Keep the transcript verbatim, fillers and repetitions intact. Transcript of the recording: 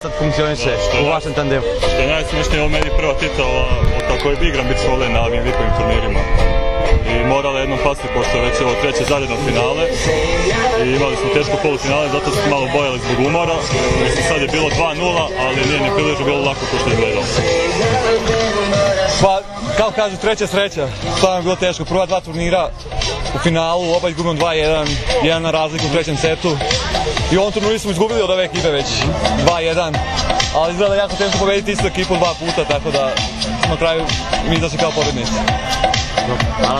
sad funkcioniše u vašem tandemu? Što je najsmiješnije, ovo meni prva titula od kako je igram biti svole na ovim vikovim turnirima. I morala jednom pasti, pošto je već ovo treće zaredno finale. I imali smo teško polufinale, zato smo malo bojali zbog umora. Mislim, sad je bilo dva nula, ali nije ni prilično bilo lako ko što je gledalo. Pa, kao kažu, treća sreća. Stvarno je bilo teško. Prva dva turnira u finalu, oba izgubimo dva jedan, jedan na razliku u trećem setu. I u ovom turniru smo izgubili od ove ekipe već dva jedan, ali izgleda jako teško pobediti istu ekipu dva puta, tako da na kraju mi izašli kao pobednici.